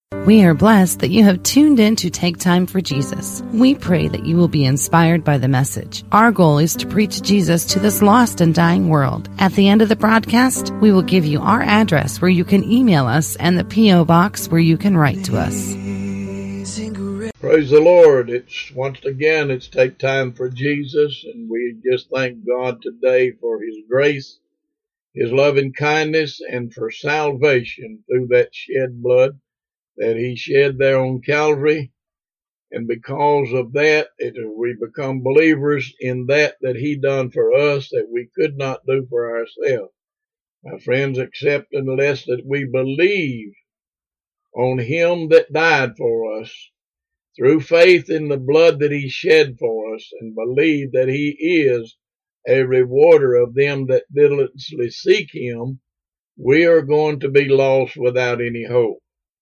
We are blessed that you have tuned in to Take Time for Jesus. We pray that you will be inspired by the message. Our goal is to preach Jesus to this lost and dying world. At the end of the broadcast, we will give you our address where you can email us and the P.O. box where you can write to us. Praise the Lord. It's Take Time for Jesus, and we just thank God today for His grace, His loving kindness, and for salvation through that shed blood that He shed there on Calvary. And because of that, we become believers in that He done for us that we could not do for ourselves. My friends, except unless that we believe on Him that died for us, through faith in the blood that He shed for us, and believe that He is a rewarder of them that diligently seek Him, we are going to be lost without any hope.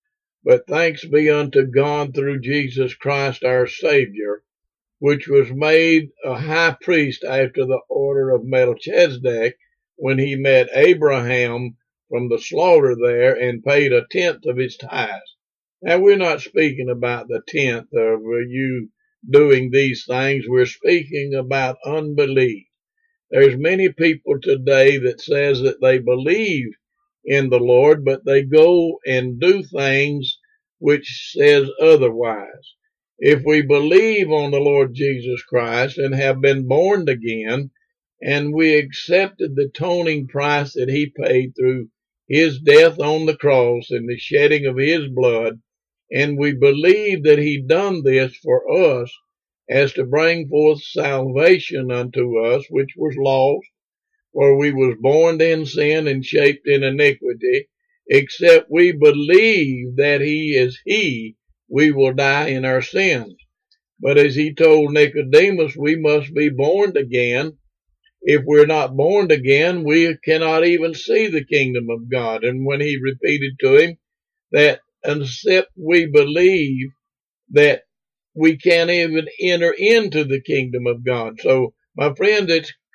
But thanks be unto God through Jesus Christ our Savior, which was made a high priest after the order of Melchizedek when he met Abraham from the slaughter there and paid a tenth of his tithes. Now, we're not speaking about the tenth of you doing these things. We're speaking about unbelief. There's many people today that says that they believe in the Lord, but they go and do things which says otherwise. If we believe on the Lord Jesus Christ and have been born again, and we accepted the atoning price that He paid through His death on the cross and the shedding of His blood, and we believe that He done this for us as to bring forth salvation unto us, which was lost, for we was born in sin and shaped in iniquity. Except we believe that He is He, we will die in our sins. But as He told Nicodemus, we must be born again. If we're not born again, we cannot even see the kingdom of God. And when He repeated to him that except we believe, that we can't even enter into the kingdom of God. So, my friend,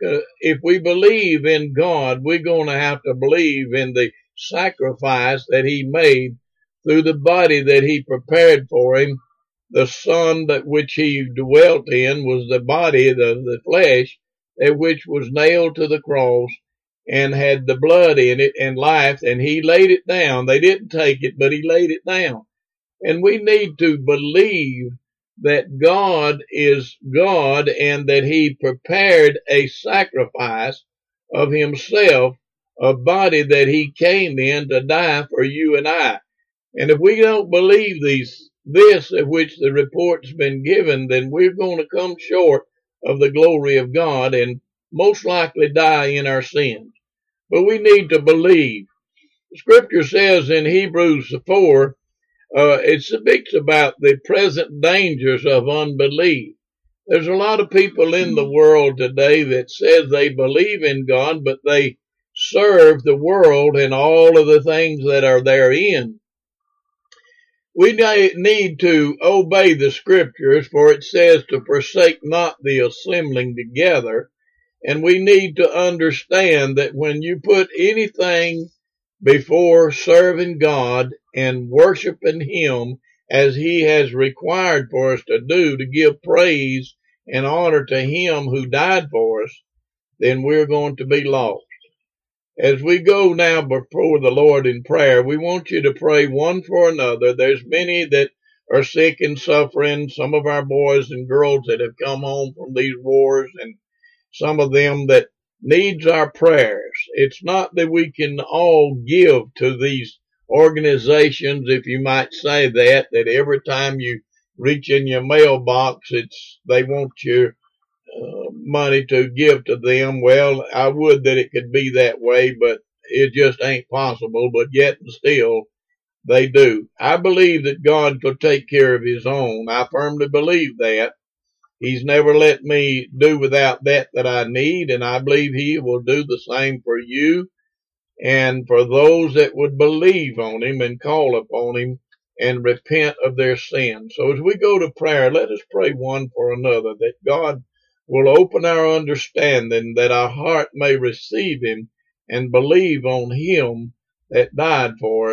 if we believe in God, we're going to have to believe in the sacrifice that He made through the body that He prepared for Him. The Son that which He dwelt in was the body, the flesh, that which was nailed to the cross and had the blood in it and life, and He laid it down. They didn't take it, but He laid it down. And we need to believe that God is God and that He prepared a sacrifice of Himself, a body that He came in to die for you and I. And if we don't believe this of which the report's been given, then we're going to come short of the glory of God and most likely die in our sins. But we need to believe. Scripture says in Hebrews 4, it speaks about the present dangers of unbelief. There's a lot of people in the world today that says they believe in God, but they serve the world and all of the things that are therein. We need to obey the Scriptures, for it says to forsake not the assembling together. And we need to understand that when you put anything before serving God and worshiping Him as He has required for us to do, to give praise and honor to Him who died for us, then we're going to be lost. As we go now before the Lord in prayer, we want you to pray one for another. There's many that are sick and suffering, some of our boys and girls that have come home from these wars, and some of them that needs our prayers. It's not that we can all give to these organizations, if you might say that every time you reach in your mailbox, they want your money to give to them. Well, I would that it could be that way, but it just ain't possible. But yet and still, they do. I believe that God will take care of His own. I firmly believe that. He's never let me do without that I need, and I believe He will do the same for you and for those that would believe on Him and call upon Him and repent of their sins. So as we go to prayer, let us pray one for another, that God will open our understanding, that our heart may receive Him and believe on Him that died for us,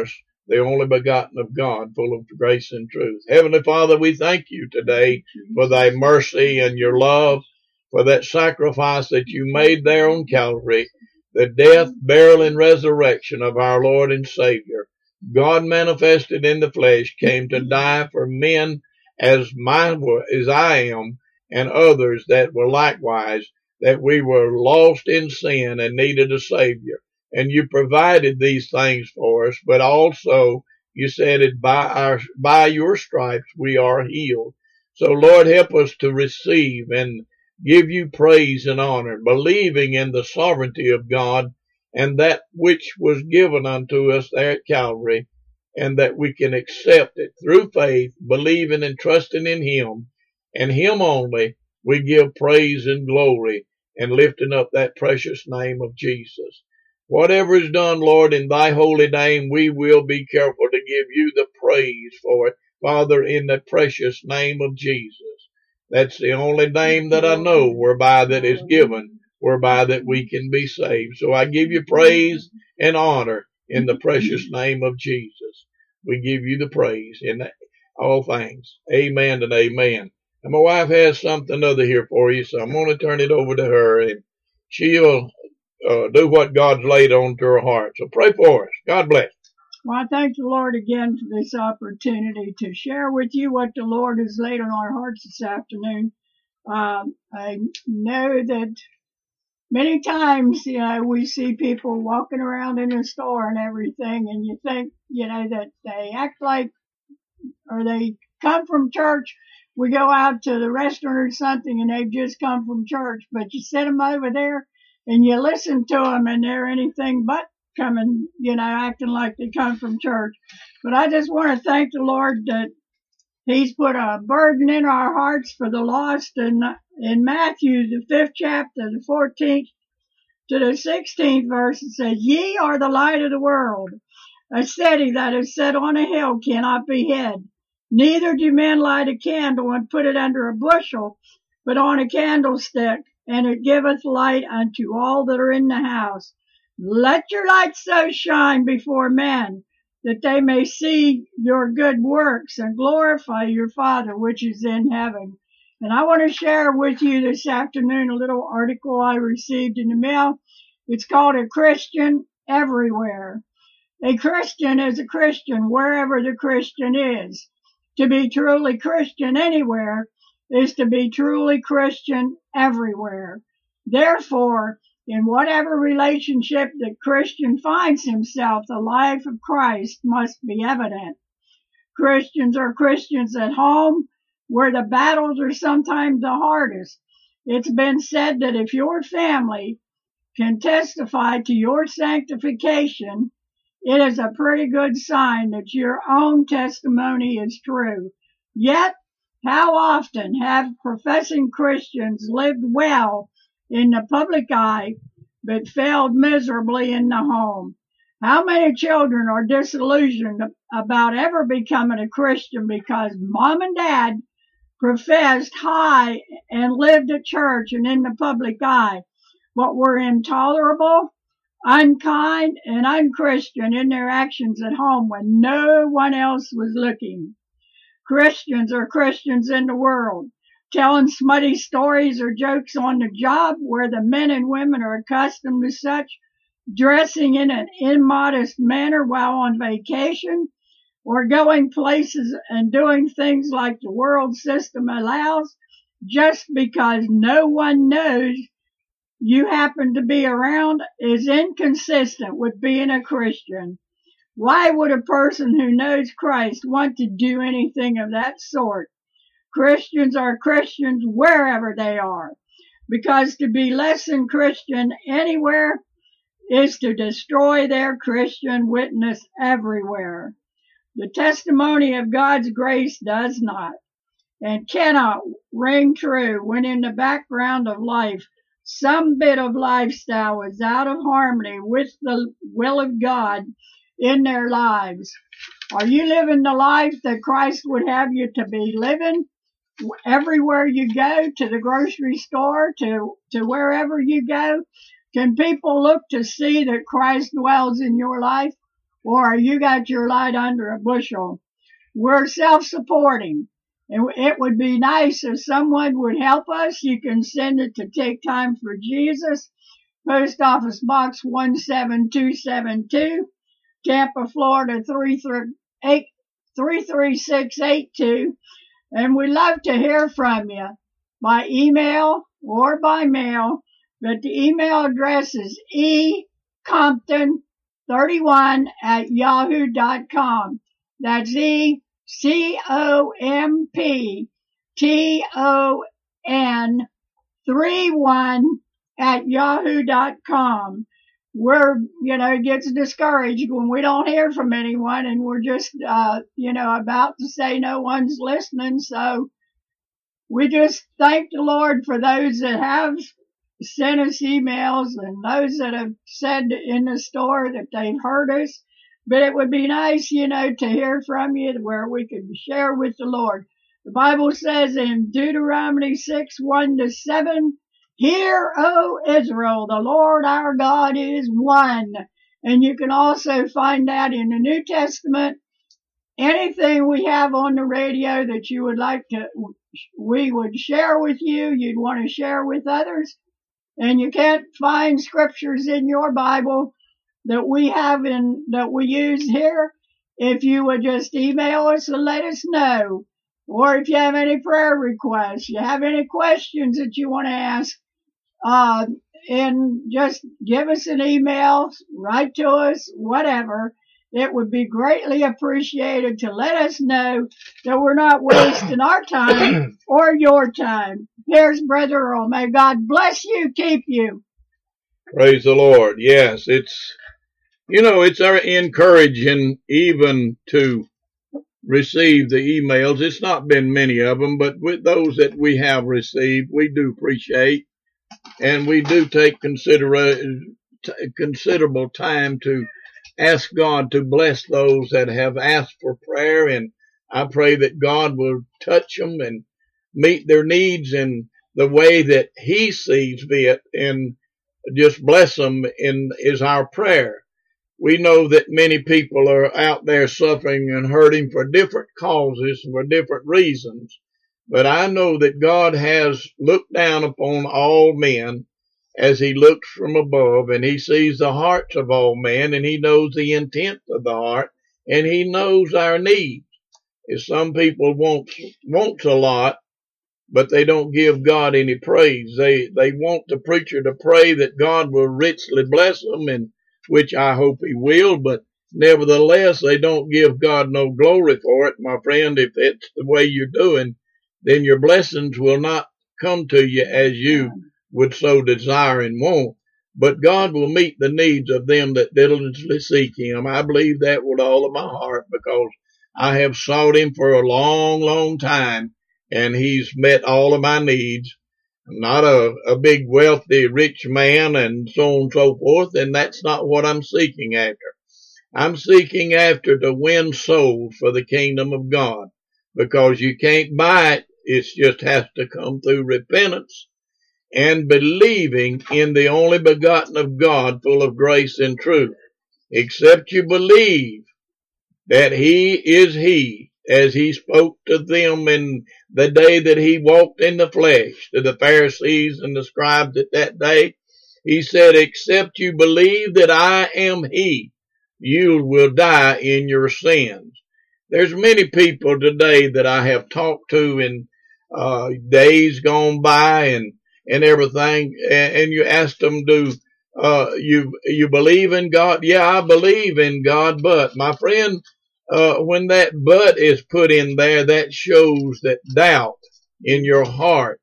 the only begotten of God, full of grace and truth. Heavenly Father, we thank you today for thy mercy and your love, for that sacrifice that you made there on Calvary, the death, burial, and resurrection of our Lord and Savior. God manifested in the flesh came to die for men as I am, and others that were likewise, that we were lost in sin and needed a Savior. And you provided these things for us, but also you said it by your stripes we are healed. So Lord, help us to receive and give you praise and honor, believing in the sovereignty of God and that which was given unto us there at Calvary, and that we can accept it through faith, believing and trusting in him, and him only. We give praise and glory and lifting up that precious name of Jesus. Whatever is done, Lord, in thy holy name, we will be careful to give you the praise for it, Father, in the precious name of Jesus. That's the only name that I know whereby that is given, whereby that we can be saved. So I give you praise and honor in the precious name of Jesus. We give you the praise in all things. Amen and amen. And my wife has something other here for you, so I'm going to turn it over to her, and she'll do what God's laid on to her heart. So pray for us. God bless. Well, I thank the Lord again for this opportunity to share with you what the Lord has laid on our hearts this afternoon. I know that many times, we see people walking around in the store and everything, and you think, that they act like, or they come from church. We go out to the restaurant or something and they've just come from church, but you sit them over there and you listen to them and they're anything but coming, acting like they come from church. But I just want to thank the Lord that he's put a burden in our hearts for the lost. And in Matthew, the 5th chapter, the 14th to the 16th verse, it says, "Ye are the light of the world. A city that is set on a hill cannot be hid. Neither do men light a candle and put it under a bushel, but on a candlestick, and it giveth light unto all that are in the house. Let your light so shine before men, that they may see your good works and glorify your Father which is in heaven." And I want to share with you this afternoon a little article I received in the mail. It's called "A Christian Everywhere." A Christian is a Christian wherever the Christian is. To be truly Christian anywhere is to be truly Christian everywhere. Therefore, in whatever relationship the Christian finds himself, the life of Christ must be evident. Christians are Christians at home, where the battles are sometimes the hardest. It's been said that if your family can testify to your sanctification, it is a pretty good sign that your own testimony is true. Yet, how often have professing Christians lived well in the public eye, but failed miserably in the home? How many children are disillusioned about ever becoming a Christian because mom and dad professed high and lived at church and in the public eye, but were intolerable, unkind, and unchristian in their actions at home when no one else was looking? Christians are Christians in the world, telling smutty stories or jokes on the job where the men and women are accustomed to such, dressing in an immodest manner while on vacation, or going places and doing things like the world system allows, just because no one knows you happen to be around, is inconsistent with being a Christian. Why would a person who knows Christ want to do anything of that sort? Christians are Christians wherever they are, because to be less than Christian anywhere is to destroy their Christian witness everywhere. The testimony of God's grace does not and cannot ring true when in the background of life some bit of lifestyle is out of harmony with the will of God in their lives. Are you living the life that Christ would have you to be living? Everywhere you go, to the grocery store, to wherever you go, can people look to see that Christ dwells in your life? or you got your light under a bushel. We're self-supporting. And it would be nice if someone would help us. You can send it to Take Time for Jesus, Post Office Box 17272, Tampa, Florida 33682. And we'd love to hear from you by email or by mail. But the email address is ecompton31@yahoo.com. That's ECOMPTON31@yahoo.com. We're, it gets discouraged when we don't hear from anyone and we're just, about to say no one's listening. So we just thank the Lord for those that have sent us emails and those that have said in the store that they've heard us. But it would be nice, to hear from you where we could share with the Lord. The Bible says in Deuteronomy 6:1-7, "Hear, O Israel, the Lord our God is one." And you can also find that in the New Testament. Anything we have on the radio that you would like we would share with you, you'd want to share with others, and you can't find scriptures in your Bible that we have that we use here, if you would just email us and let us know. Or if you have any prayer requests, you have any questions that you want to ask, and just give us an email, write to us, whatever. It would be greatly appreciated to let us know that we're not wasting our time or your time. Here's Brother Earl. May God bless you, keep you. Praise the Lord. Yes, it's encouraging even to receive the emails. It's not been many of them, but with those that we have received, we do appreciate, and we do take considerable time to ask God to bless those that have asked for prayer. And I pray that God will touch them and meet their needs in the way that He sees fit, and just bless them is our prayer. We know that many people are out there suffering and hurting for different causes, for different reasons. But I know that God has looked down upon all men as He looks from above, and He sees the hearts of all men, and He knows the intent of the heart, and He knows our needs. If some people wants a lot, but they don't give God any praise. They want the preacher to pray that God will richly bless them, and which I hope He will, but nevertheless, they don't give God no glory for it. My friend, if it's the way you're doing, then your blessings will not come to you as you would so desire and want. But God will meet the needs of them that diligently seek Him. I believe that with all of my heart, because I have sought Him for a long, long time, and He's met all of my needs. I'm not a big, wealthy, rich man and so on and so forth, and that's not what I'm seeking after. I'm seeking after to win souls for the kingdom of God, because you can't buy it. It just has to come through repentance and believing in the only begotten of God, full of grace and truth. Except you believe that He is He, as He spoke to them in the day that He walked in the flesh, to the Pharisees and the scribes at that day. He said, except you believe that I am He, you will die in your sins. There's many people today that I have talked to in days gone by and everything, and you ask them, do you believe in God? Yeah, I believe in God, but my friend, when that but is put in there, that shows that doubt in your heart.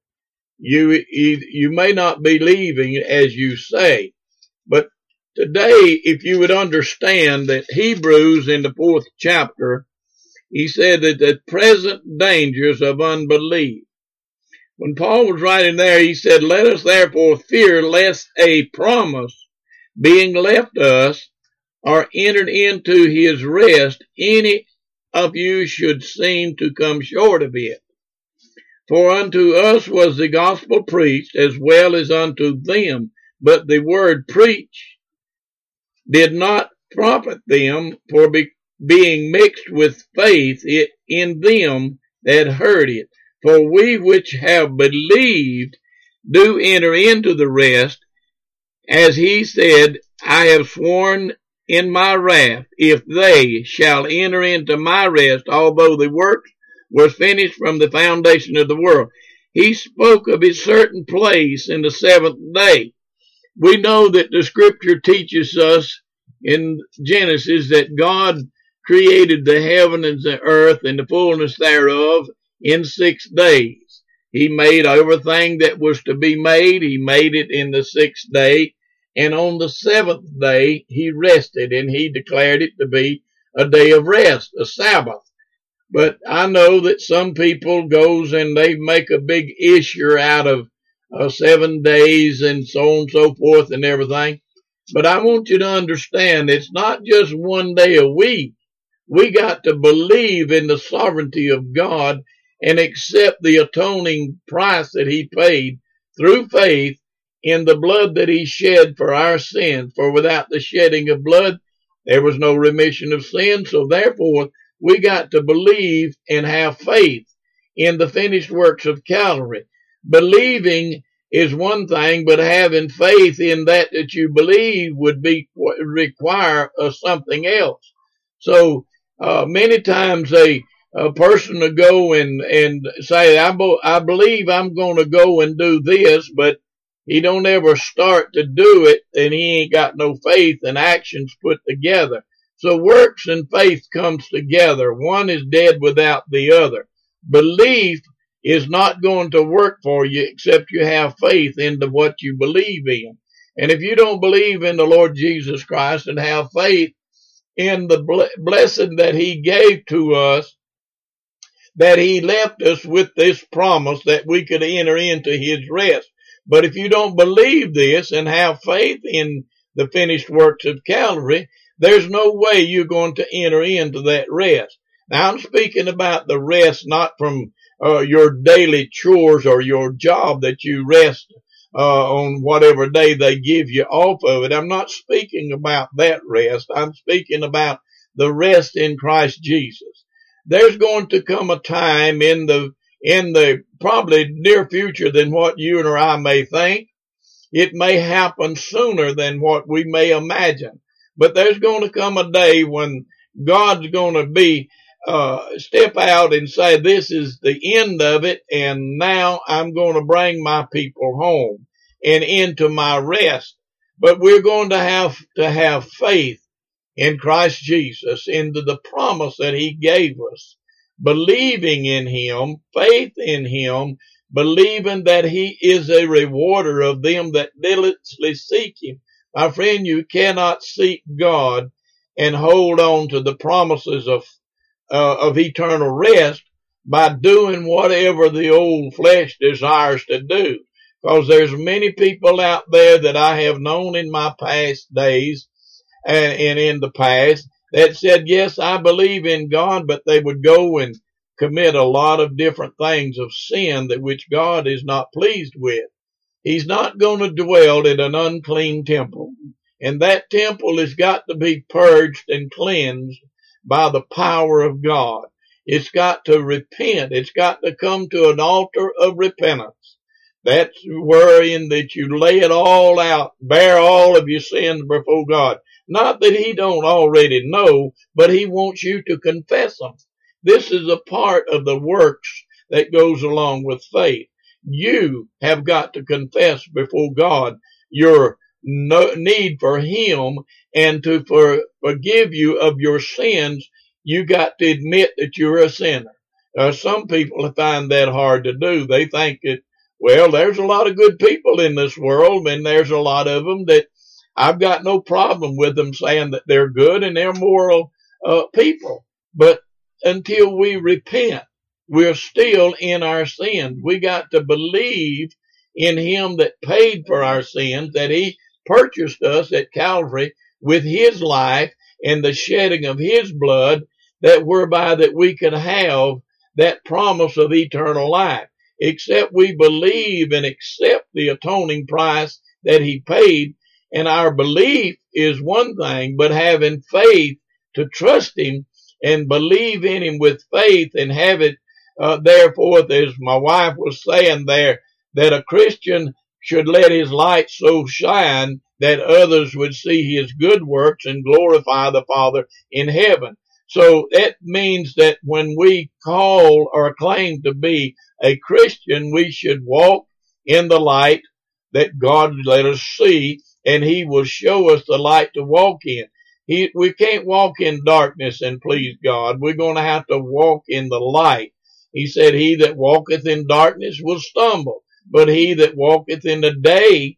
You may not be believing as you say. But today, if you would understand that Hebrews in the 4th chapter, he said that the present dangers of unbelief. When Paul was writing there, he said, let us therefore fear lest a promise being left us or entered into his rest, any of you should seem to come short of it. For unto us was the gospel preached as well as unto them, but the word preach did not profit them, for being mixed with faith in them that heard it. For we which have believed do enter into the rest, as he said, I have sworn in my wrath, if they shall enter into my rest, although the work was finished from the foundation of the world. He spoke of a certain place in the seventh day. We know that the scripture teaches us in Genesis that God created the heaven and the earth and the fullness thereof in 6 days. He made everything that was to be made. He made it in the 6th day. And on the 7th day, he rested, and he declared it to be a day of rest, a Sabbath. But I know that some people goes and they make a big issue out of 7 days and so on and so forth and everything. But I want you to understand, it's not just 1 day a week. We got to believe in the sovereignty of God and accept the atoning price that he paid through faith in the blood that he shed for our sins. For without the shedding of blood, there was no remission of sin. So therefore, we got to believe and have faith in the finished works of Calvary. Believing is one thing, but having faith in that you believe would require something else. So many times a person will go and say, I believe I'm going to go and do this, but he don't ever start to do it, and he ain't got no faith and actions put together. So works and faith comes together. One is dead without the other. Belief is not going to work for you except you have faith into what you believe in. And if you don't believe in the Lord Jesus Christ and have faith in the blessing that he gave to us, that he left us with this promise that we could enter into his rest. But if you don't believe this and have faith in the finished works of Calvary, there's no way you're going to enter into that rest. Now, I'm speaking about the rest not from your daily chores or your job that you rest on whatever day they give you off of it. I'm not speaking about that rest. I'm speaking about the rest in Christ Jesus. There's going to come a time in the probably near future than what you or I may think. It may happen sooner than what we may imagine. But there's going to come a day when God's going to step out and say, this is the end of it, and now I'm going to bring my people home and into my rest. But we're going to have faith in Christ Jesus, into the promise that he gave us. Believing in him, faith in him, believing that he is a rewarder of them that diligently seek him. My friend, you cannot seek God and hold on to the promises of eternal rest by doing whatever the old flesh desires to do. Because there's many people out there that I have known in my past days and in the past that said, yes, I believe in God, but they would go and commit a lot of different things of sin that which God is not pleased with. He's not going to dwell in an unclean temple. And that temple has got to be purged and cleansed by the power of God. It's got to repent. It's got to come to an altar of repentance. That's wherein that you lay it all out, bear all of your sins before God. Not that he don't already know, but he wants you to confess them. This is a part of the works that goes along with faith. You have got to confess before God your need for him, and to forgive you of your sins, you got to admit that you're a sinner. Some people find that hard to do. They think that, well, there's a lot of good people in this world, and there's a lot of them that I've got no problem with them saying that they're good and they're moral people. But until we repent, we're still in our sins. We got to believe in him that paid for our sins, that he purchased us at Calvary with his life and the shedding of his blood, that whereby that we could have that promise of eternal life. Except we believe and accept the atoning price that he paid, and our belief is one thing, but having faith to trust him and believe in him with faith and have it, therefore, as my wife was saying there, that a Christian should let his light so shine that others would see his good works and glorify the Father in heaven. So that means that when we call or claim to be a Christian, we should walk in the light that God let us see, and he will show us the light to walk in. We can't walk in darkness and please God. We're going to have to walk in the light. He said, he that walketh in darkness will stumble, but he that walketh in the day,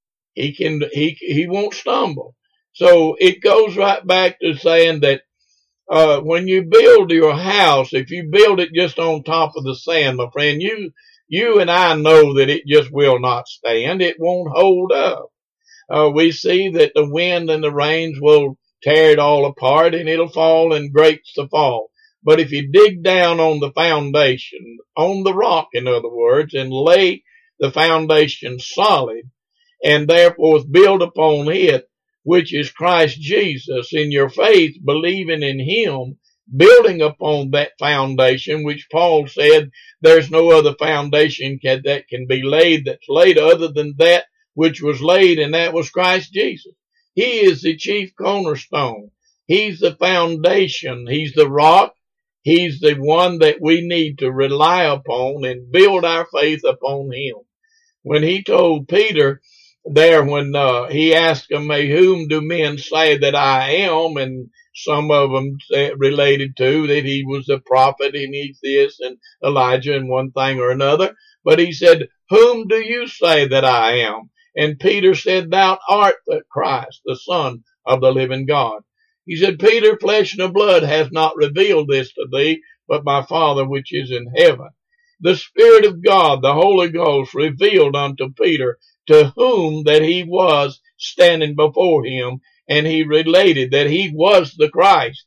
he won't stumble. So it goes right back to saying that when you build your house, if you build it just on top of the sand, my friend, you and I know that it just will not stand. It won't hold up. We see that the wind and the rains will tear it all apart, and it'll fall in grapes to fall. But if you dig down on the foundation, on the rock, in other words, and lay the foundation solid, and therefore build upon it, which is Christ Jesus, in your faith, believing in him, building upon that foundation, which Paul said there's no other foundation that can be laid that's laid other than that which was laid, and that was Christ Jesus. He is the chief cornerstone. He's the foundation. He's the rock. He's the one that we need to rely upon and build our faith upon him. When he told Peter there, when he asked him, whom do men say that I am? And some of them related to that he was a prophet and he's this and Elijah and one thing or another. But he said, whom do you say that I am? And Peter said, thou art the Christ, the Son of the living God. He said, Peter, flesh and blood has not revealed this to thee, but my Father which is in heaven. The Spirit of God, the Holy Ghost, revealed unto Peter to whom that he was standing before him, and he related that he was the Christ.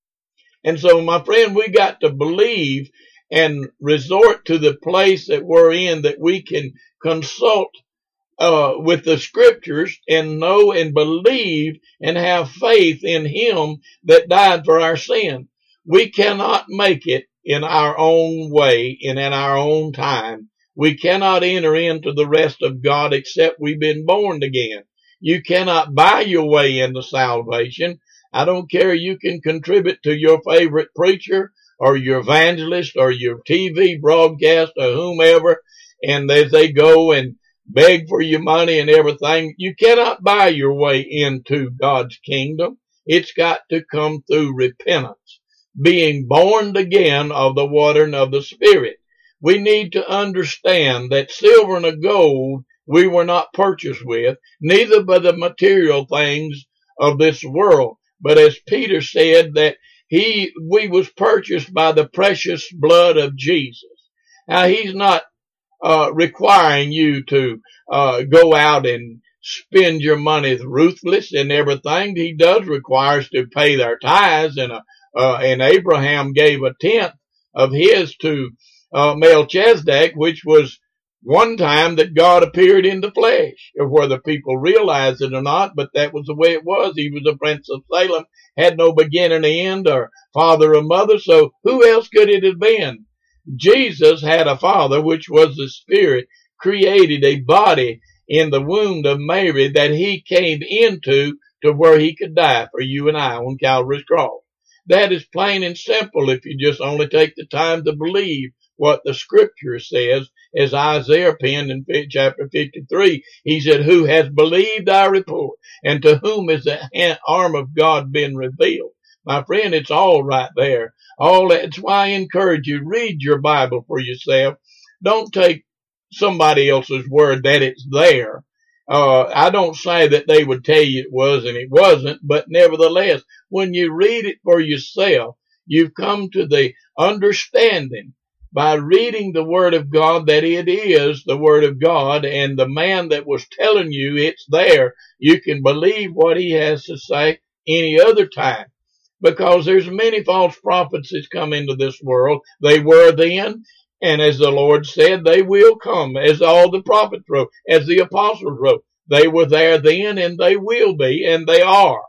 And so, my friend, we got to believe and resort to the place that we're in, that we can consult with the scriptures and know and believe and have faith in him that died for our sin. We cannot make it in our own way and in our own time. We cannot enter into the rest of God except we've been born again. You cannot buy your way into salvation. I don't care. You can contribute to your favorite preacher or your evangelist or your TV broadcast or whomever, and as they go and beg for your money and everything, you cannot buy your way into God's kingdom. It's got to come through repentance, being born again of the water and of the Spirit. We need to understand that silver and gold we were not purchased with, neither by the material things of this world. But as Peter said, that we was purchased by the precious blood of Jesus. Now, he's not requiring you to go out and spend your money ruthless and everything. He does require us to pay their tithes, and Abraham gave a tenth of his to Melchizedek, which was one time that God appeared in the flesh, or whether people realize it or not, but that was the way it was. He was a prince of Salem, had no beginning or end, or father or mother, so who else could it have been? Jesus had a father, which was the Spirit, created a body in the womb of Mary that he came into to where he could die for you and I on Calvary's cross. That is plain and simple if you just only take the time to believe what the scripture says, as Isaiah penned in chapter 53. He said, who has believed our report, and to whom is the arm of God been revealed? My friend, it's all right there. That's why I encourage you, read your Bible for yourself. Don't take somebody else's word that it's there. I don't say that they would tell you it was and it wasn't, but nevertheless, when you read it for yourself, you've come to the understanding by reading the Word of God that it is the Word of God, and the man that was telling you it's there, you can believe what he has to say any other time. Because there's many false prophets that's come into this world. They were then, and as the Lord said, they will come, as all the prophets wrote, as the apostles wrote. They were there then, and they will be, and they are.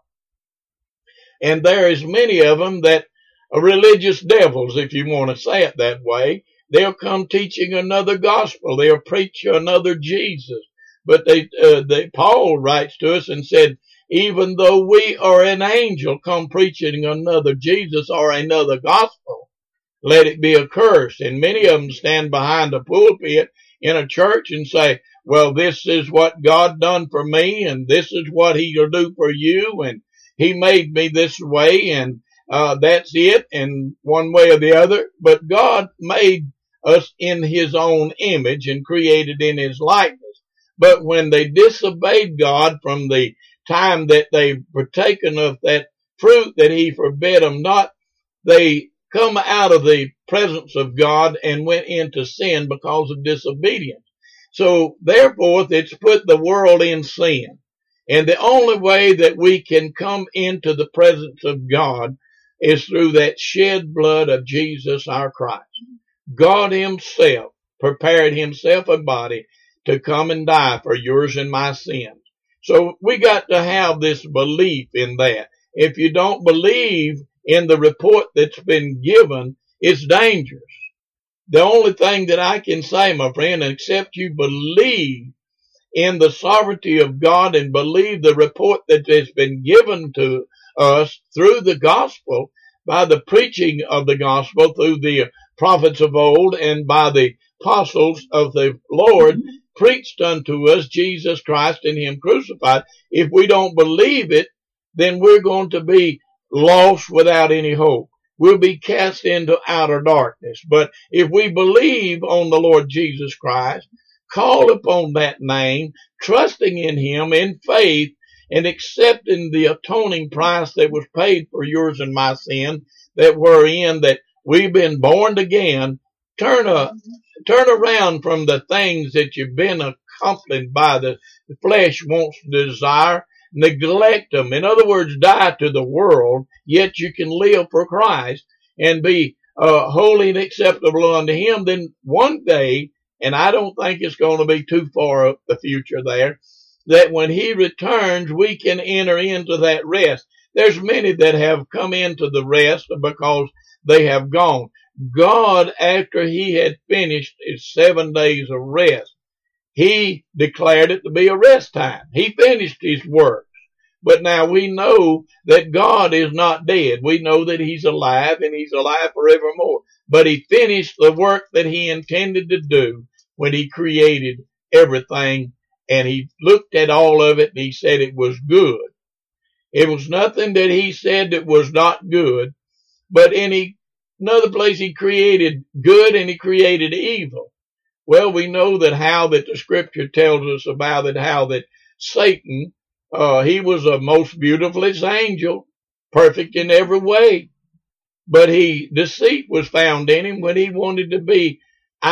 And there is many of them that are religious devils, if you want to say it that way. They'll come teaching another gospel. They'll preach another Jesus. But Paul writes to us and said, even though we or an angel come preaching another Jesus or another gospel, let it be accursed. And many of them stand behind the pulpit in a church and say, well, this is what God done for me, and this is what he'll do for you, and he made me this way, and that's it, and one way or the other. But God made us in his own image and created in his likeness. But when they disobeyed God from the time that they partaken of that fruit that he forbid them not, they come out of the presence of God and went into sin because of disobedience. So therefore, it's put the world in sin. And the only way that we can come into the presence of God is through that shed blood of Jesus our Christ. God himself prepared himself a body to come and die for yours and my sins. So we got to have this belief in that. If you don't believe in the report that's been given, it's dangerous. The only thing that I can say, my friend, except you believe in the sovereignty of God and believe the report that has been given to us through the gospel, by the preaching of the gospel through the prophets of old and by the apostles of the Lord, preached unto us Jesus Christ and him crucified. If we don't believe it, then we're going to be lost without any hope. We'll be cast into outer darkness. But if we believe on the Lord Jesus Christ, call upon that name, trusting in him in faith, and accepting the atoning price that was paid for yours and my sin, that we're in, that we've been born again, turn around from the things that you've been accompanied by the flesh wants to desire, neglect them. In other words, die to the world, yet you can live for Christ and be holy and acceptable unto him. Then one day, and I don't think it's going to be too far up the future there, that when he returns, we can enter into that rest. There's many that have come into the rest because they have gone. God, after he had finished his 7 days of rest, he declared it to be a rest time. He finished his work. But now we know that God is not dead. We know that he's alive and he's alive forevermore. But he finished the work that he intended to do when he created everything, and he looked at all of it and he said it was good. It was nothing that he said that was not good, but in another place he created good and he created evil. Well, we know that how that the scripture tells us about it, how that Satan, he was a most beautifulest angel, perfect in every way, but deceit was found in him when he wanted to be,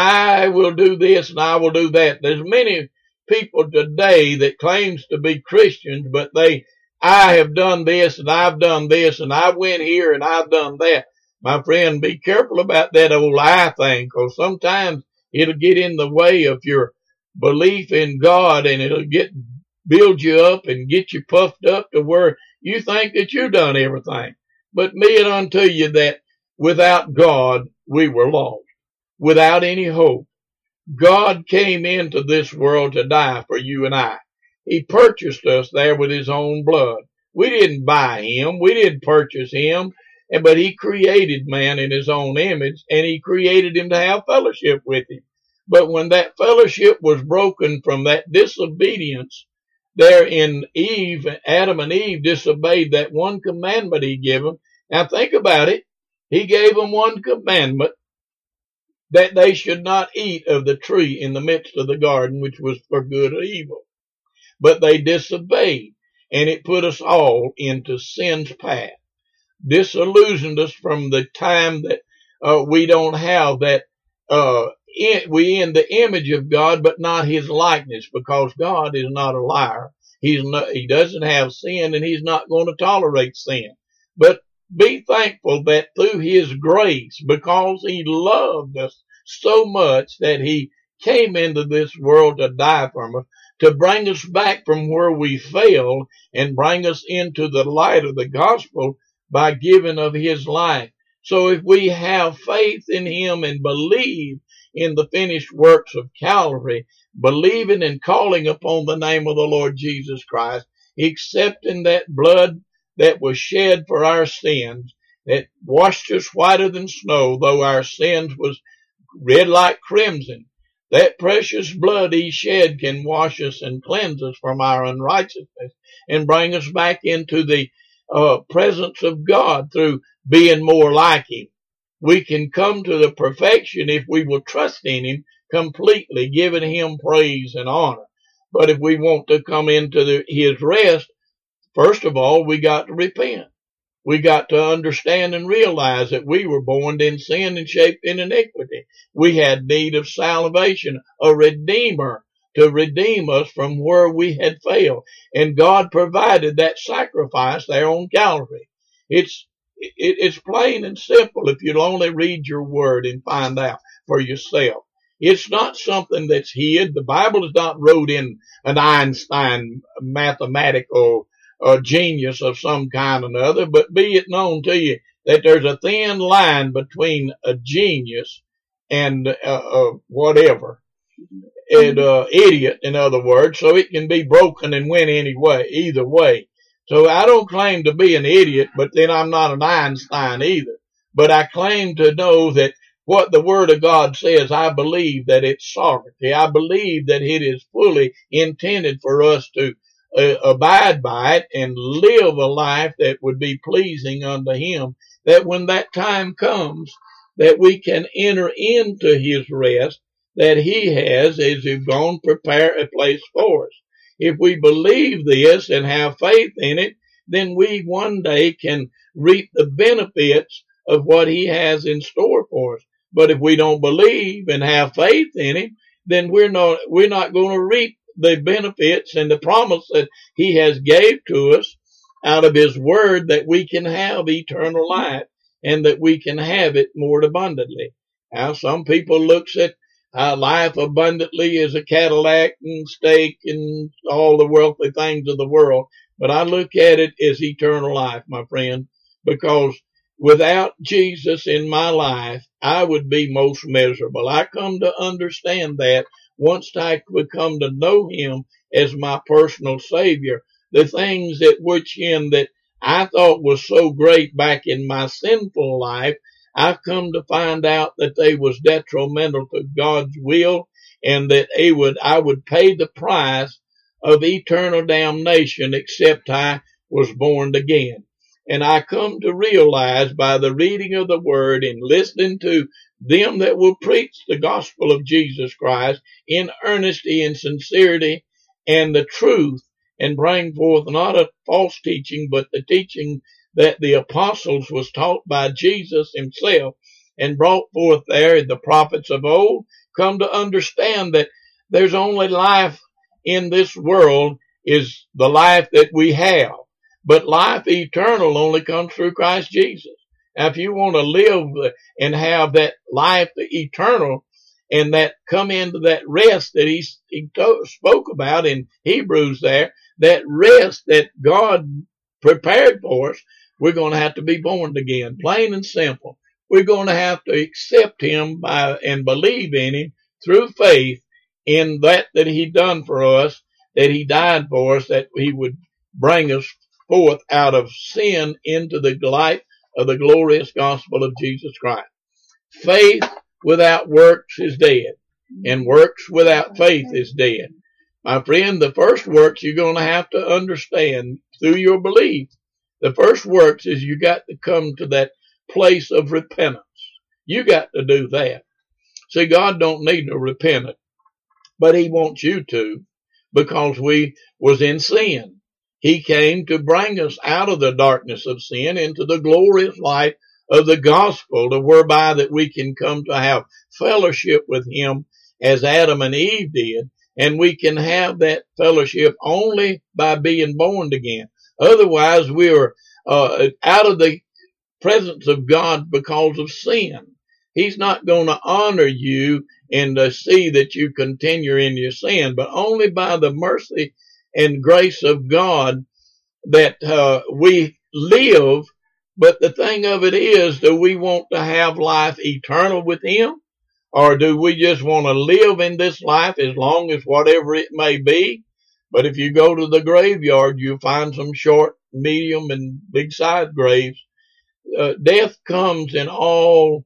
I will do this and I will do that. There's many people today that claims to be Christians, but I have done this and I've done this and I went here and I've done that. My friend, be careful about that old I thing, because sometimes it'll get in the way of your belief in God, and it'll build you up and get you puffed up to where you think that you've done everything. But be it unto you that without God we were lost, without any hope. God came into this world to die for you and I. He purchased us there with his own blood. We didn't buy him. We didn't purchase him. But he created man in his own image, and he created him to have fellowship with him. But when that fellowship was broken from that disobedience, there in Adam and Eve disobeyed that one commandment he gave them. Now think about it. He gave them one commandment, that they should not eat of the tree in the midst of the garden, which was for good or evil. But they disobeyed, and it put us all into sin's path. Disillusioned us from the time that we don't have that, we in the image of God, but not his likeness, because God is not a liar. He doesn't have sin, and he's not going to tolerate sin. But be thankful that through his grace, because he loved us so much that he came into this world to die for us, to bring us back from where we failed and bring us into the light of the gospel by giving of his life. So if we have faith in him and believe in the finished works of Calvary, believing and calling upon the name of the Lord Jesus Christ, accepting that blood that was shed for our sins, that washed us whiter than snow, though our sins was red like crimson, that precious blood he shed can wash us and cleanse us from our unrighteousness and bring us back into the presence of God through being more like him. We can come to the perfection if we will trust in him completely, giving him praise and honor. But if we want to come into his rest, first of all, we got to repent. We got to understand and realize that we were born in sin and shaped in iniquity. We had need of salvation, a redeemer to redeem us from where we had failed. And God provided that sacrifice there on Calvary. It's plain and simple if you'll only read your word and find out for yourself. It's not something that's hid. The Bible is not wrote in an Einstein mathematical genius of some kind or another, but be it known to you that there's a thin line between a genius and whatever, and idiot, in other words, so it can be broken and win either way. So I don't claim to be an idiot, but then I'm not an Einstein either. But I claim to know that what the Word of God says, I believe that it's sovereignty. I believe that it is fully intended for us to abide by it and live a life that would be pleasing unto him, that when that time comes, that we can enter into his rest that he has as he's gone prepare a place for us. If we believe this and have faith in it, then we one day can reap the benefits of what he has in store for us. But if we don't believe and have faith in him, then we're not going to reap the benefits and the promise that he has gave to us out of his word, that we can have eternal life and that we can have it more abundantly. Now, some people looks at life abundantly as a Cadillac and steak and all the wealthy things of the world, but I look at it as eternal life, my friend, because without Jesus in my life, I would be most miserable. I come to understand that once I would come to know him as my personal Savior, the things that I thought was so great back in my sinful life, I've come to find out that they was detrimental to God's will, and that I would pay the price of eternal damnation except I was born again. And I come to realize by the reading of the word and listening to them that will preach the gospel of Jesus Christ in earnesty and sincerity and the truth, and bring forth not a false teaching, but the teaching that the apostles was taught by Jesus himself and brought forth there the prophets of old, come to understand that there's only life in this world is the life that we have. But life eternal only comes through Christ Jesus. Now, if you want to live and have that life eternal and that come into that rest that he spoke about in Hebrews there, that rest that God prepared for us, we're going to have to be born again, plain and simple. We're going to have to accept him and believe in him through faith in that he done for us, that he died for us, that he would bring us forth out of sin into the light of the glorious gospel of Jesus Christ. Faith without works is dead, and works without faith is dead. My friend, the first works you're going to have to understand through your belief. The first works is you got to come to that place of repentance. You got to do that. See, God don't need no repentance, but he wants you to, because we was in sin. He came to bring us out of the darkness of sin into the glorious light of the gospel, to whereby that we can come to have fellowship with him as Adam and Eve did. And we can have that fellowship only by being born again. Otherwise, we are out of the presence of God because of sin. He's not going to honor you and to see that you continue in your sin, but only by the mercy and grace of God that we live. But the thing of it is, do we want to have life eternal with Him? Or do we just want to live in this life as long as whatever it may be? But if you go to the graveyard, you'll find some short, medium, and big-sized graves. Death comes to all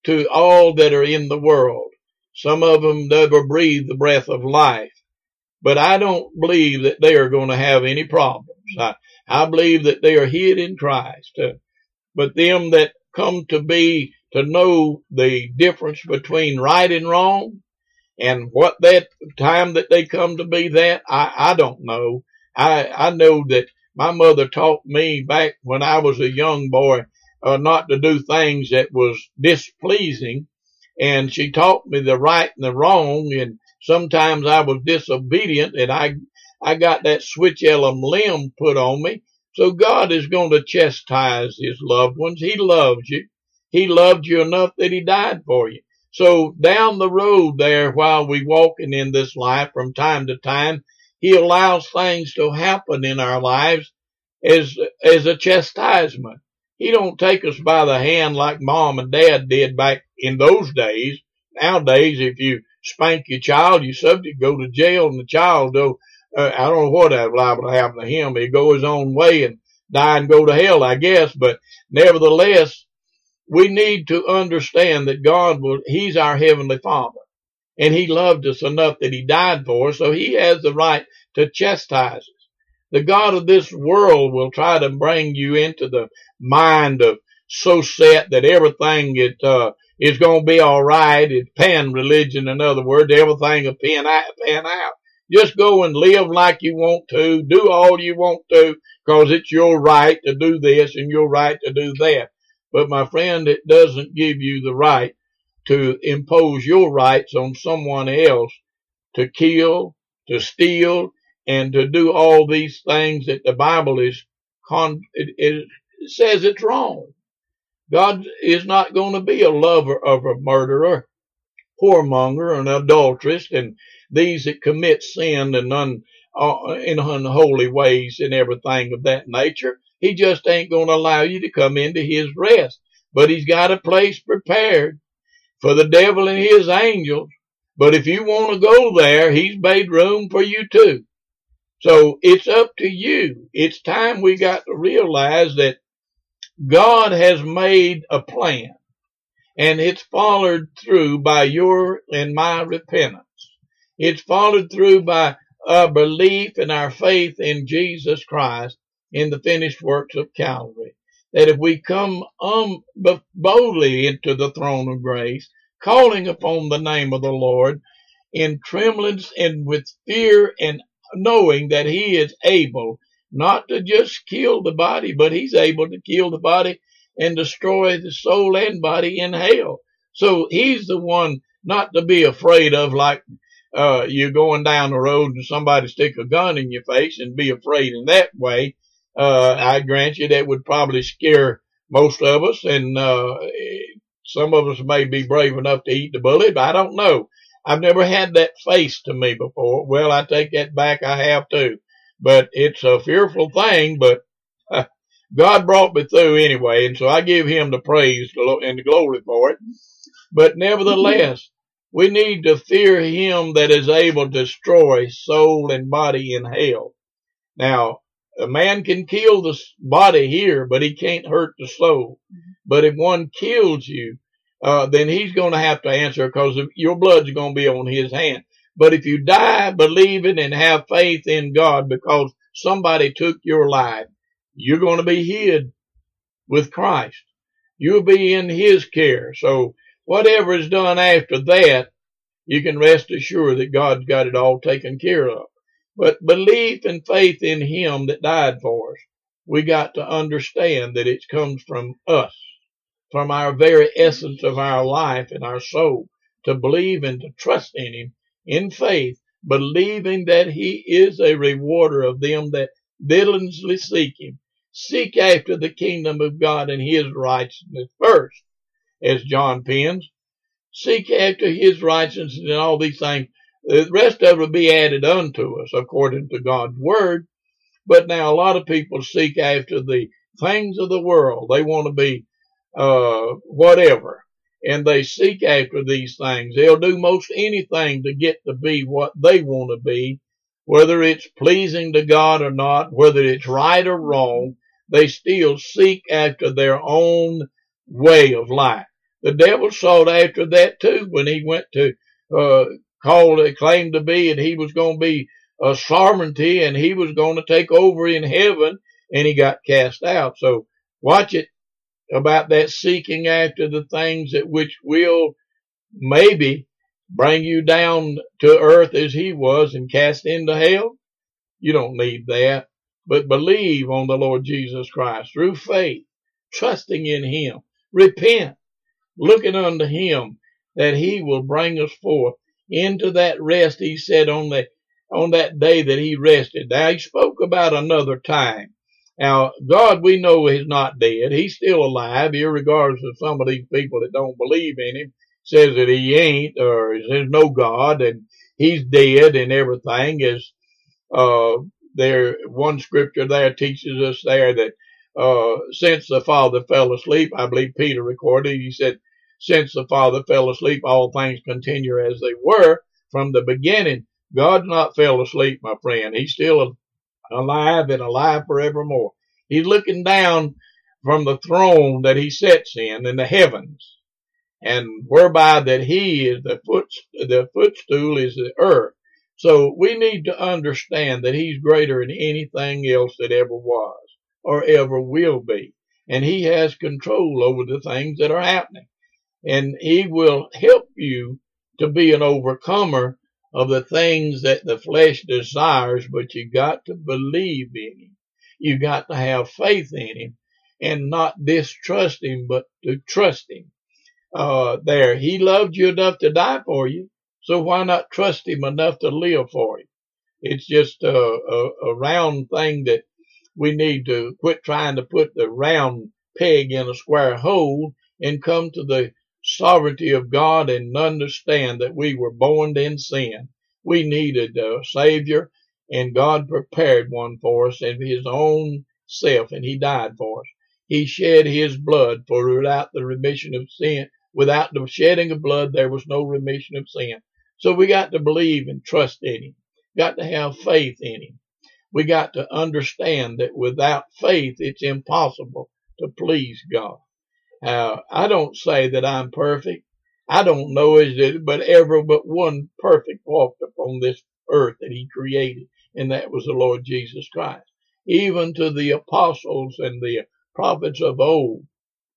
that are in the world. Some of them never breathe the breath of life. But I don't believe that they are going to have any problems. I believe that they are hid in Christ. But them that come to know the difference between right and wrong, and what that time that they come to be that, I don't know. I know that my mother taught me back when I was a young boy not to do things that was displeasing, and she taught me the right and the wrong, and sometimes I was disobedient, and I got that switch limb put on me. So God is going to chastise His loved ones. He loves you. He loved you enough that He died for you. So down the road there, while we walking in this life from time to time, He allows things to happen in our lives as a chastisement. He don't take us by the hand like Mom and Dad did back in those days. Nowadays, if you spank your child, you're subject to go to jail, and the child I don't know what that's liable to happen to him. He'll go his own way and die and go to hell, I guess. But nevertheless, we need to understand that He's our Heavenly Father. And He loved us enough that He died for us, so He has the right to chastise us. The God of this world will try to bring you into the mind of so set that everything is going to be all right. It's pan religion, in other words. Everything will pan out. Just go and live like you want to. Do all you want to, because it's your right to do this and your right to do that. But my friend, it doesn't give you the right to impose your rights on someone else to kill, to steal, and to do all these things that the Bible it says it's wrong. God is not going to be a lover of a murderer, whoremonger, and adulteress, and these that commit sin and in unholy ways and everything of that nature. He just ain't going to allow you to come into His rest. But He's got a place prepared for the devil and his angels. But if you want to go there, He's made room for you too. So it's up to you. It's time we got to realize that God has made a plan, and it's followed through by your and my repentance. It's followed through by our belief and our faith in Jesus Christ in the finished works of Calvary. That if we come boldly into the throne of grace, calling upon the name of the Lord in tremblance and with fear, and knowing that He is able not to just kill the body, but He's able to kill the body and destroy the soul and body in hell. So He's the one not to be afraid of, like you're going down the road and somebody stick a gun in your face and be afraid in that way. I grant you that would probably scare most of us, and some of us may be brave enough to eat the bullet, but I don't know. I've never had that faced to me before. Well, I take that back. I have too. But it's a fearful thing, but God brought me through anyway, and so I give Him the praise and the glory for it. But nevertheless, we need to fear Him that is able to destroy soul and body in hell. Now, a man can kill the body here, but he can't hurt the soul. But if one kills you, then he's going to have to answer, because your blood's going to be on his hand. But if you die believing and have faith in God because somebody took your life, you're going to be hid with Christ. You'll be in His care. So whatever is done after that, you can rest assured that God's got it all taken care of. But belief and faith in Him that died for us, we got to understand that it comes from us, from our very essence of our life and our soul, to believe and to trust in Him in faith, believing that He is a rewarder of them that diligently seek Him. Seek after the kingdom of God and His righteousness first, as John pens, seek after his righteousness and all these things. The rest of it will be added unto us according to God's word. But now a lot of people seek after the things of the world. They want to be whatever, and they seek after these things. They'll do most anything to get to be what they want to be, whether it's pleasing to God or not, whether it's right or wrong. They still seek after their own way of life. The devil sought after that too when he went to claim to be, and he was going to be a sovereignty, and he was going to take over in heaven, and he got cast out. So watch it about that seeking after the things that which will maybe bring you down to earth as he was and cast into hell. You don't need that, but believe on the Lord Jesus Christ through faith, trusting in him, repent, looking unto him, that he will bring us forth into that rest he said on that day that he rested. Now he spoke about another time. Now God, we know, is not dead. He's still alive, irregardless of some of these people that don't believe in him, says that he ain't, or there's no God and he's dead and everything. Is there one scripture there teaches us there that since the Father fell asleep, I believe Peter recorded, he said, since the Father fell asleep, all things continue as they were from the beginning. God's not fell asleep, my friend. He's still alive and alive forevermore. He's looking down from the throne that he sits in the heavens, and whereby that he is the footstool is the earth. So we need to understand that he's greater than anything else that ever was or ever will be. And he has control over the things that are happening. And he will help you to be an overcomer of the things that the flesh desires, but you got to believe in him. You got to have faith in him and not distrust him, but to trust him. He loved you enough to die for you, so why not trust him enough to live for you? It's just a round thing that we need to quit trying to put the round peg in a square hole and come to the sovereignty of God and understand that we were born in sin. We needed a Savior, and God prepared one for us in his own self, and he died for us. He shed his blood, for without the remission of sin, without the shedding of blood, there was no remission of sin. So we got to believe and trust in him. Got to have faith in him. We got to understand that without faith, it's impossible to please God. I don't say that I'm perfect. I don't know but ever but one perfect walked upon this earth that he created, and that was the Lord Jesus Christ. Even to the apostles and the prophets of old,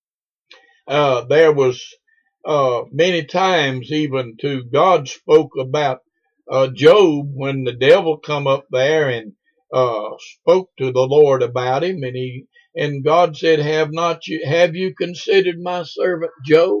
there was many times even to God spoke about Job when the devil come up there and spoke to the Lord about him, and God said, have you considered my servant Job?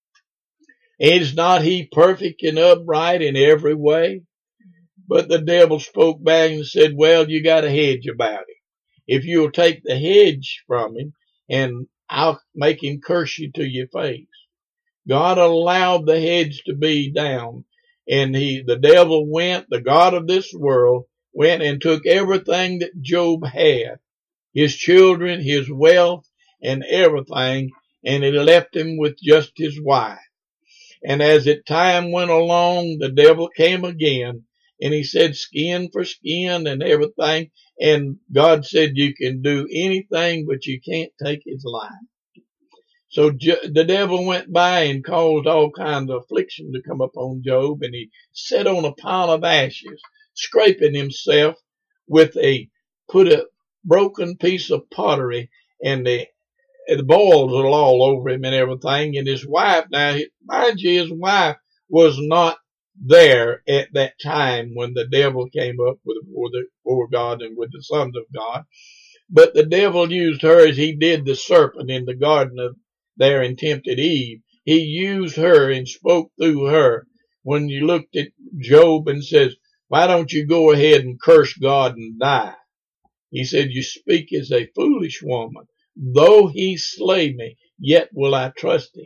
Is not he perfect and upright in every way? But the devil spoke back and said, well, you got a hedge about him. If you'll take the hedge from him, and I'll make him curse you to your face. God allowed the hedge to be down, and the devil went, the God of this world, went and took everything that Job had, his children, his wealth, and everything, and it left him with just his wife. And as time went along, the devil came again, and he said skin for skin and everything, and God said you can do anything, but you can't take his life. So the devil went by and caused all kinds of affliction to come upon Job, and he sat on a pile of ashes, scraping himself with put a broken piece of pottery, and the boils were all over him and everything. And his wife, now mind you, his wife was not there at that time when the devil came up before God and with the sons of God. But the devil used her as he did the serpent in the garden of there and tempted Eve. He used her and spoke through her. When you looked at Job and says, why don't you go ahead and curse God and die? He said, you speak as a foolish woman. Though he slay me, yet will I trust him.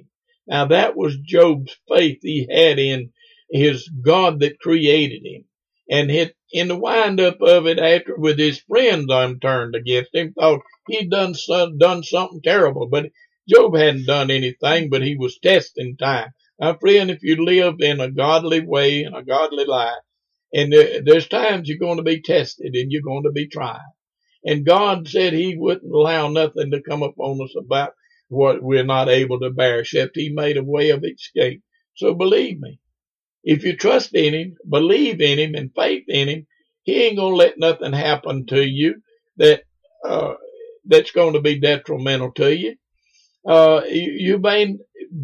Now that was Job's faith he had in his God that created him. And in the wind-up of it, after with his friends turned against him, thought he'd done something terrible. But Job hadn't done anything, but he was testing time. My friend, if you live in a godly way and a godly life, and there's times you're going to be tested and you're going to be tried. And God said he wouldn't allow nothing to come upon us about what we're not able to bear, except he made a way of escape. So believe me, if you trust in him, believe in him, and faith in him, he ain't going to let nothing happen to you that's going to be detrimental to you. You may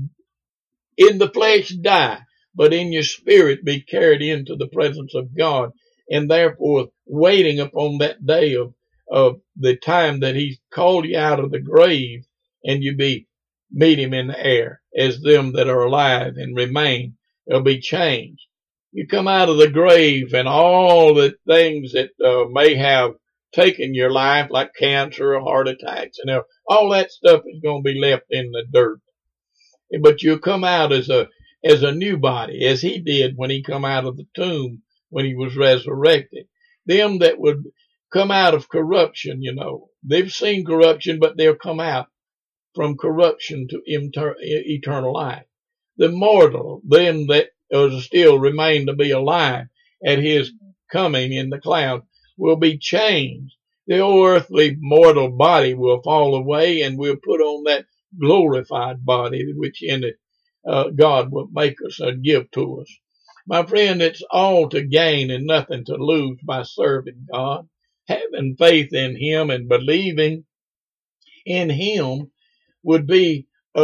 in the flesh die, but in your spirit be carried into the presence of God, and therefore waiting upon that day of the time that he called you out of the grave, and you meet him in the air as them that are alive and remain will be changed. You come out of the grave, and all the things that may have taken your life, like cancer or heart attacks, and all that stuff is going to be left in the dirt. But you'll come out as a new body, as he did when he come out of the tomb when he was resurrected. Them that would come out of corruption, they've seen corruption, but they'll come out from corruption to eternal life. The mortal, them that still remain to be alive at his coming in the cloud, will be changed. The old earthly mortal body will fall away, and we'll put on that glorified body which in it God will make us and give to us. My friend, it's all to gain and nothing to lose by serving God. Having faith in him and believing in him would be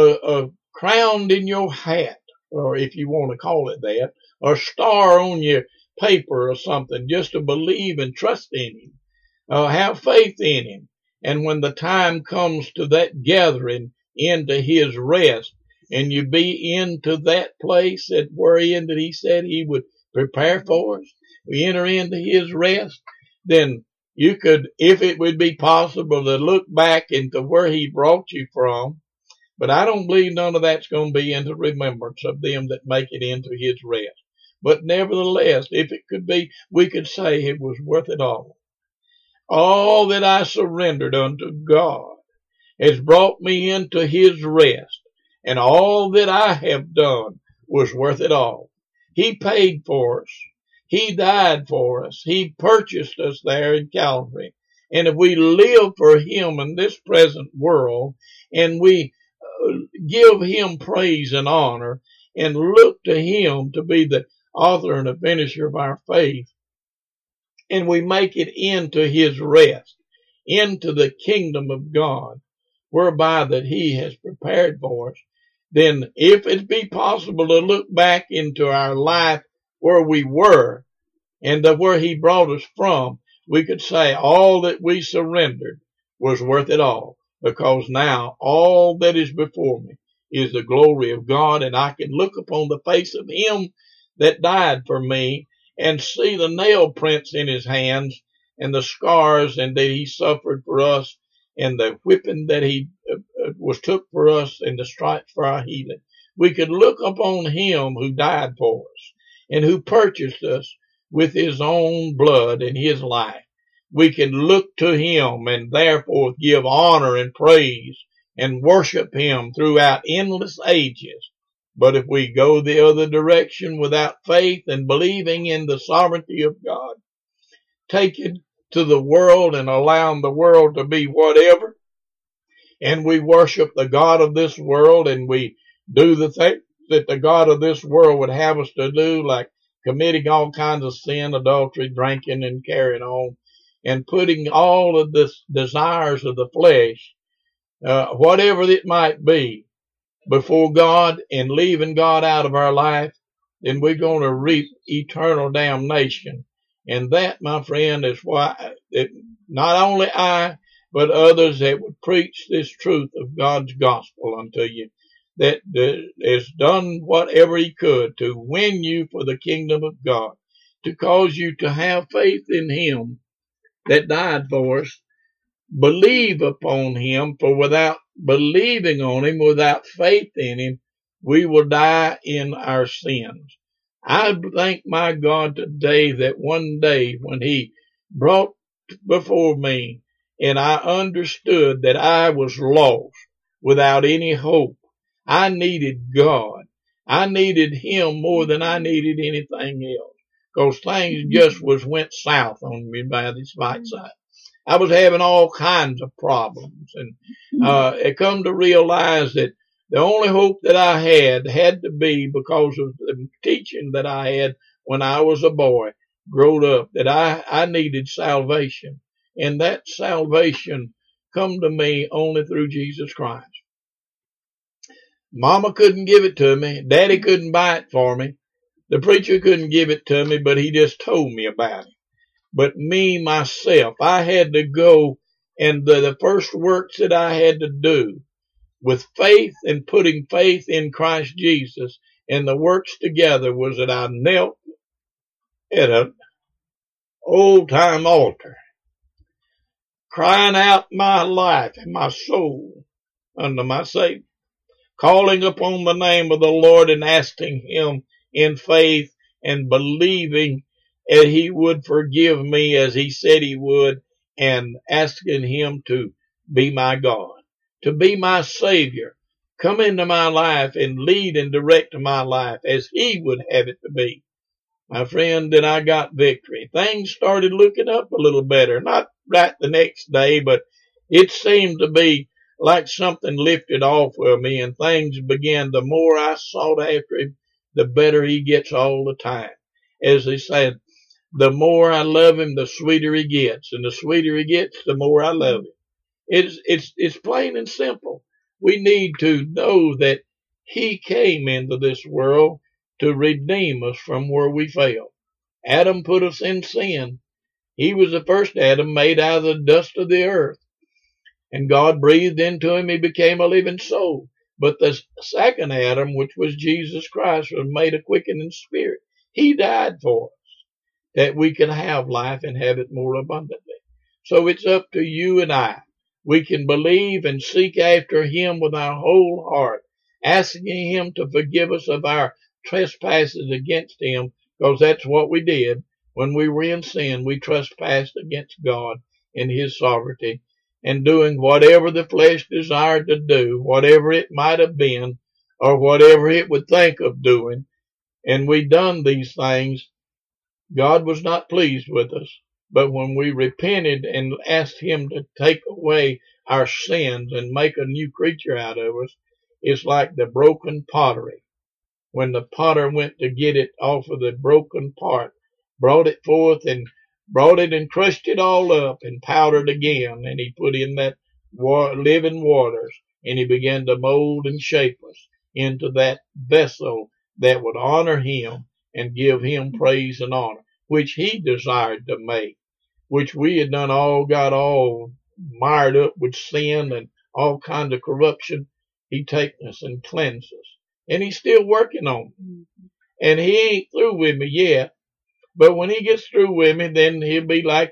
crowned in your hat, or if you want to call it that, or star on your paper or something, just to believe and trust in him. Have faith in him. And when the time comes to that gathering into his rest, and you be into that place wherein that he said he would prepare for us, we enter into his rest, then you could, if it would be possible, to look back into where he brought you from. But I don't believe none of that's going to be into remembrance of them that make it into his rest. But nevertheless, if it could be, we could say it was worth it all. All that I surrendered unto God has brought me into his rest, and all that I have done was worth it all. He paid for us. He died for us. He purchased us there in Calvary. And if we live for him in this present world, and we give him praise and honor, and look to him to be the author and the finisher of our faith, and we make it into his rest, into the kingdom of God, whereby that he has prepared for us, then if it be possible to look back into our life where we were and where he brought us from, we could say all that we surrendered was worth it all, because now all that is before me is the glory of God, and I can look upon the face of him that died for me and see the nail prints in his hands and the scars and that he suffered for us, and the whipping that he was took for us, and the stripes for our healing. We could look upon him who died for us and who purchased us with his own blood and his life. We can look to him and therefore give honor and praise and worship him throughout endless ages. But if we go the other direction without faith and believing in the sovereignty of God, take it to the world and allowing the world to be whatever, and we worship the God of this world, and we do the things that the God of this world would have us to do, like committing all kinds of sin, adultery, drinking, and carrying on, and putting all of the desires of the flesh, whatever it might be, before God, and leaving God out of our life, then we're going to reap eternal damnation. And that, my friend, is why not only I, but others that would preach this truth of God's gospel unto you, that has done whatever he could to win you for the kingdom of God, to cause you to have faith in him that died for us, believe upon him, for without believing on him, without faith in him, we will die in our sins. I thank my God today that one day when he brought before me and I understood that I was lost without any hope, I needed God. I needed him more than I needed anything else, because things just went south on me by this right side. I was having all kinds of problems, and I come to realize that the only hope that I had to be because of the teaching that I had when I was a boy, growed up, that I needed salvation. And that salvation come to me only through Jesus Christ. Mama couldn't give it to me. Daddy couldn't buy it for me. The preacher couldn't give it to me, but he just told me about it. But me, myself, I had to go, and the first works that I had to do with faith and putting faith in Christ Jesus and the works together was that I knelt at an old-time altar, crying out my life and my soul unto my Savior, calling upon the name of the Lord and asking him in faith and believing that he would forgive me as he said he would, and asking him to be my God, to be my Savior, come into my life and lead and direct my life as he would have it to be. My friend, then I got victory. Things started looking up a little better. Not right the next day, but it seemed to be like something lifted off of me, and things began. The more I sought after him, the better he gets all the time. As they said, the more I love him, the sweeter he gets, and the sweeter he gets, the more I love him. It's plain and simple. We need to know that he came into this world to redeem us from where we fell. Adam put us in sin. He was the first Adam made out of the dust of the earth. And God breathed into him, he became a living soul. But the second Adam, which was Jesus Christ, was made a quickening spirit. He died for us, that we can have life and have it more abundantly. So it's up to you and I. We can believe and seek after him with our whole heart, asking him to forgive us of our trespasses against him, because that's what we did. When we were in sin, we trespassed against God and his sovereignty, and doing whatever the flesh desired to do, whatever it might have been, or whatever it would think of doing. And we done these things. God was not pleased with us. But when we repented and asked him to take away our sins and make a new creature out of us, it's like the broken pottery. When the potter went to get it off of the broken part, brought it forth and brought it and crushed it all up and powdered again, and he put in that living waters, and he began to mold and shape us into that vessel that would honor him and give him praise and honor, which he desired to make, which we had got all mired up with sin and all kinds of corruption. He taken us and cleansed us, and he's still working on me. And he ain't through with me yet, but when he gets through with me, then he'll be like,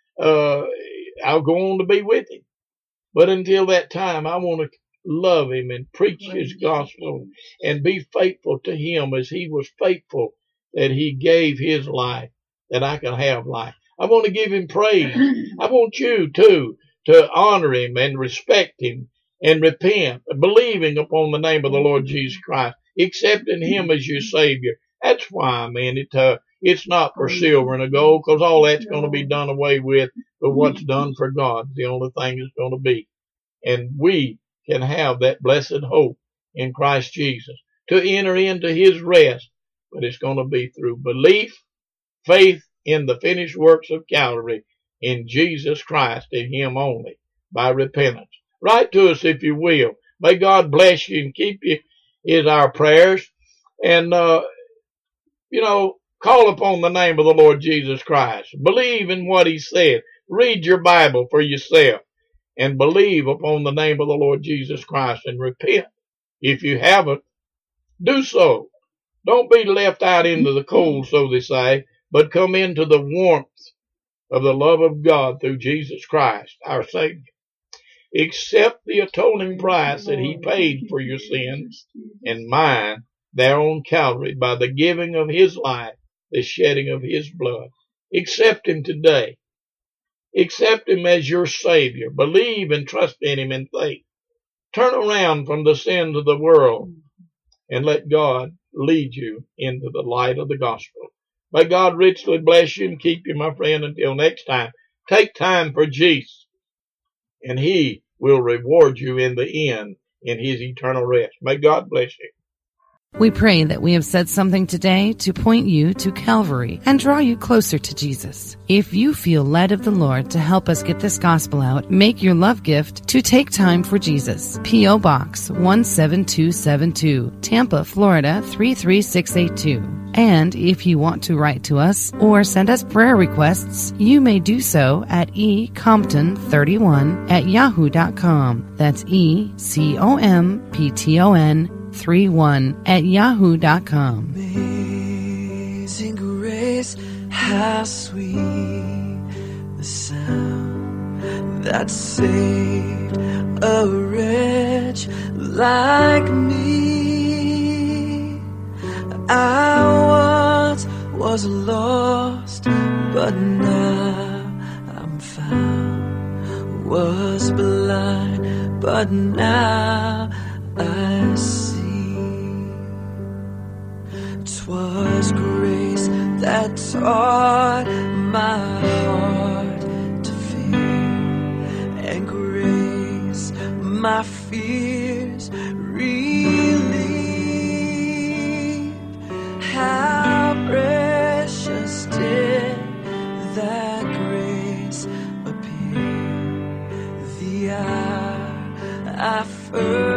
I'll go on to be with him. But until that time, I want to love him and preach his gospel and be faithful to him as he was faithful that he gave his life that I can have life. I want to give him praise. I want you too to honor him and respect him and repent, believing upon the name of the Lord Jesus Christ, accepting him as your Savior. That's why, man, it's not for silver and gold, because all that's going to be done away with, but what's done for God is the only thing it's going to be. And we can have that blessed hope in Christ Jesus to enter into his rest, but it's going to be through belief, faith in the finished works of Calvary, in Jesus Christ and him only, by repentance. Write to us if you will. May God bless you and keep you is our prayers. And, call upon the name of the Lord Jesus Christ. Believe in what he said. Read your Bible for yourself and believe upon the name of the Lord Jesus Christ and repent. If you haven't, do so. Don't be left out into the cold, so they say, but come into the warmth of the love of God through Jesus Christ, our Savior. Accept the atoning price that he paid for your sins and mine there on Calvary by the giving of his life, the shedding of his blood. Accept him today. Accept him as your Savior. Believe and trust in him in faith. Turn around from the sins of the world and let God lead you into the light of the gospel. May God richly bless you and keep you, my friend, until next time. Take time for Jesus, and he will reward you in the end in his eternal rest. May God bless you. We pray that we have said something today to point you to Calvary and draw you closer to Jesus. If you feel led of the Lord to help us get this gospel out, make your love gift to Take Time for Jesus. P.O. Box 17272, Tampa, Florida 33682. And if you want to write to us or send us prayer requests, you may do so at ecompton31@yahoo.com. That's ecompton31@yahoo.com. Amazing grace, how sweet the sound that saved a wretch like me. I once was lost, but now I'm found. Was blind, but now I see. 'Twas grace that taught my heart to fear, and grace my fears relieved. How precious did that grace appear the hour I first